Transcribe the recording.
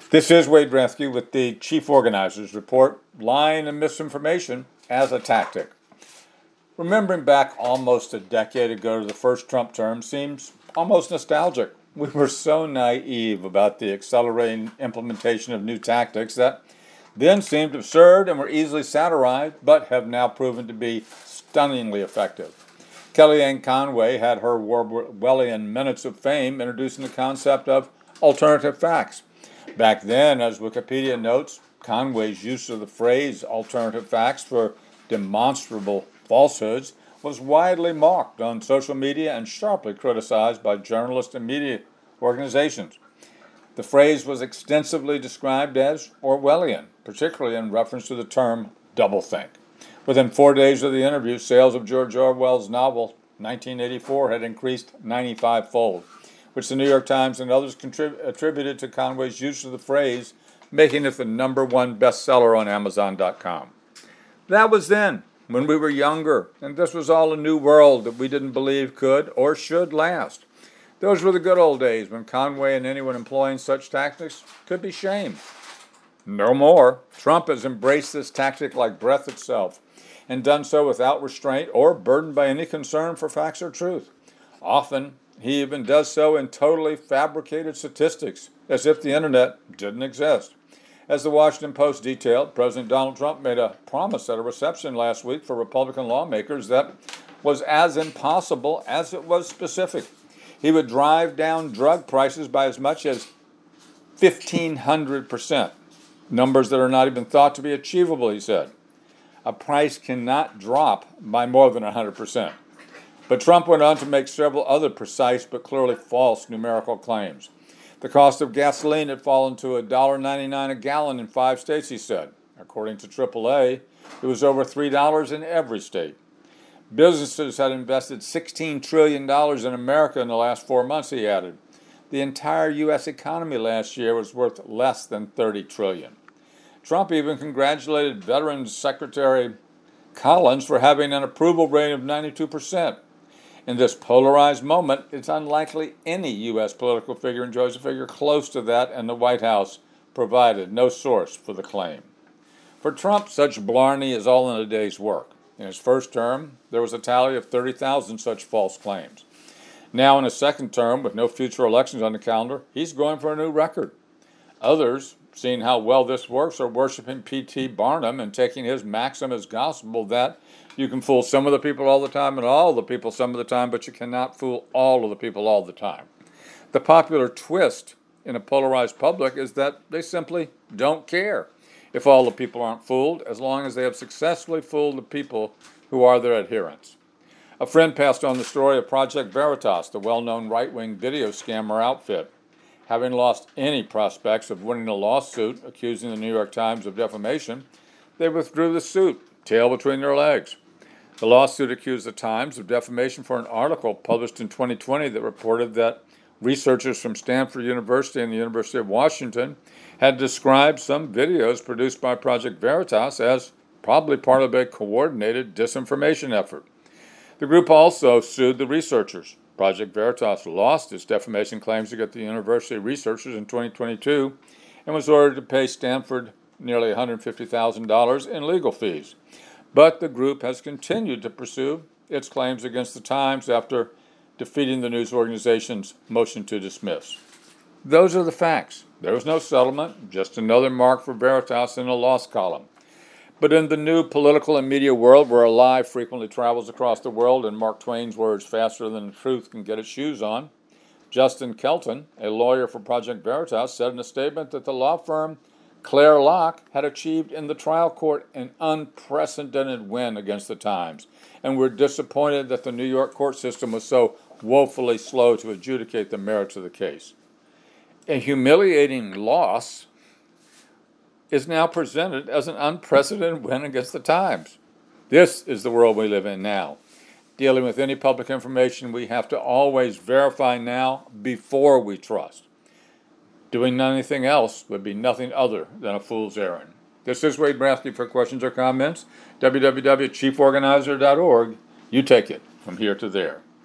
This is Wade Bresky with the Chief Organizers Report, Lying and Misinformation as a Tactic. Remembering back almost a decade ago to the first Trump term seems almost nostalgic. We were so naive about the accelerating implementation of new tactics that then seemed absurd and were easily satirized, but have now proven to be stunningly effective. Kellyanne Conway had her Orwellian minutes of fame introducing the concept of alternative facts. Back then, as Wikipedia notes, Conway's use of the phrase alternative facts for demonstrable falsehoods was widely mocked on social media and sharply criticized by journalists and media organizations. The phrase was extensively described as Orwellian, particularly in reference to the term doublethink. Within 4 days of the interview, sales of George Orwell's novel 1984 had increased 95-fold, which the New York Times and others attributed to Conway's use of the phrase, making it the #1 bestseller on Amazon.com. That was then, when we were younger, and this was all a new world that we didn't believe could or should last. Those were the good old days when Conway and anyone employing such tactics could be shamed. No more. Trump has embraced this tactic like breath itself, and done so without restraint or burdened by any concern for facts or truth. Often, he even does so in totally fabricated statistics, as if the internet didn't exist. As the Washington Post detailed, President Donald Trump made a promise at a reception last week for Republican lawmakers that was as impossible as it was specific. He would drive down drug prices by as much as 1,500%, numbers that are not even thought to be achievable, he said. A price cannot drop by more than 100%. But Trump went on to make several other precise but clearly false numerical claims. The cost of gasoline had fallen to $1.99 a gallon in 5 states, he said. According to AAA, it was over $3 in every state. Businesses had invested $16 trillion in America in the last 4 months, he added. The entire U.S. economy last year was worth less than $30 trillion. Trump even congratulated Veterans Secretary Collins for having an approval rating of 92%. In this polarized moment, it's unlikely any U.S. political figure enjoys a figure close to that, and the White House provided no source for the claim. For Trump, such blarney is all in a day's work. In his first term, there was a tally of 30,000 such false claims. Now in his second term, with no future elections on the calendar, he's going for a new record. Others, seeing how well this works, are worshiping P.T. Barnum and taking his maxim as gospel that you can fool some of the people all the time and all the people some of the time, but you cannot fool all of the people all the time. The popular twist in a polarized public is that they simply don't care if all the people aren't fooled, as long as they have successfully fooled the people who are their adherents. A friend passed on the story of Project Veritas, the well-known right-wing video scammer outfit. Having lost any prospects of winning a lawsuit accusing the New York Times of defamation, they withdrew the suit, tail between their legs. The lawsuit accused the Times of defamation for an article published in 2020 that reported that researchers from Stanford University and the University of Washington had described some videos produced by Project Veritas as probably part of a coordinated disinformation effort. The group also sued the researchers. Project Veritas lost its defamation claims against the university researchers in 2022 and was ordered to pay Stanford nearly $150,000 in legal fees. But the group has continued to pursue its claims against the Times after defeating the news organization's motion to dismiss. Those are the facts. There was no settlement, just another mark for Veritas in a loss column. But in the new political and media world where a lie frequently travels across the world and Mark Twain's words faster than the truth can get its shoes on, Justin Kelton, a lawyer for Project Veritas, said in a statement that the law firm Claire Locke had achieved in the trial court an unprecedented win against the Times, and were disappointed that the New York court system was so woefully slow to adjudicate the merits of the case. A humiliating loss is now presented as an unprecedented win against the Times. This is the world we live in now. Dealing with any public information, we have to always verify now before we trust. Doing anything else would be nothing other than a fool's errand. This is Wade Bresky. For questions or comments, www.chieforganizer.org. You take it from here to there.